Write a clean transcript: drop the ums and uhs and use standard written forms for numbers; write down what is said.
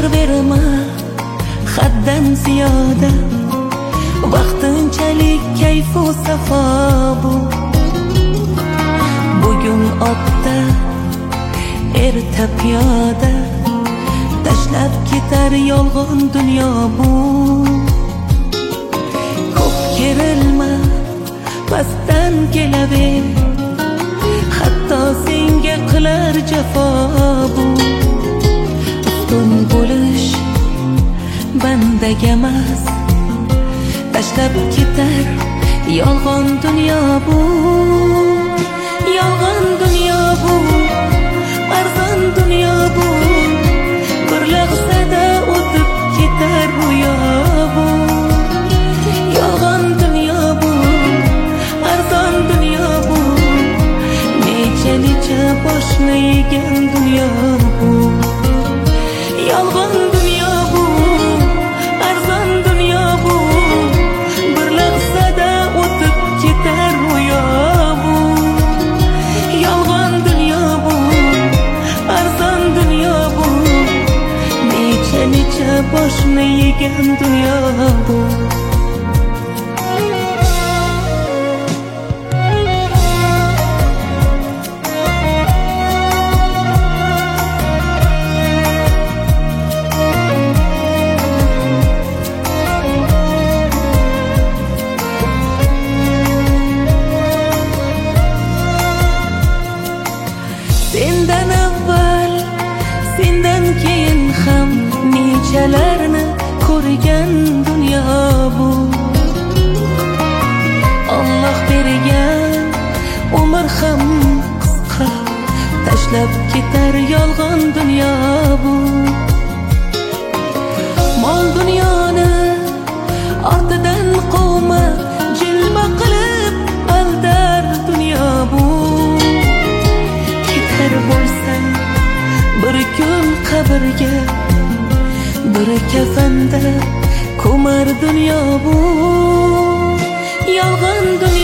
E'tibor berma haddan ziyoda, vaqtinchalik kayfu safo bu. Bugun otda, erta piyoda, tashlab ketar yolg'on dunyo bu. Ko'p kerilma, pastdan kelaver, hatto senga qilar jafo bu. Ustun bo'lish bandaga emas, tashlab ketar yolg'on dunyo bu. Yolg'on dunyo bu, arzon dunyo bu, bir lahzada o'tib ketar ro'yo bu. Yolg'on dunyo bu, arzon dunyo bu, necha boshni yegan dunyo bu. Yolg'on dunyo bu, arzon dunyo bu, bir lahzada o'tib ketar ro'yo bu. Yolg'on dunyo bu, arzon dunyo bu, necha boshni yegan dunyo bu. Sendan avval, sendan keyin ham nechalarni ko'rgan dunyo bu. Alloh bergan umr ham qisqa, tashlab ketar yolg'on dunyo bu. Mol dunyoni ortidan quvma, jilma qilib aldar dunyo bu. Bo'lsang bir kun qabrga, bir kafanda ko'mar dunyo bu. Yolg'on dunyo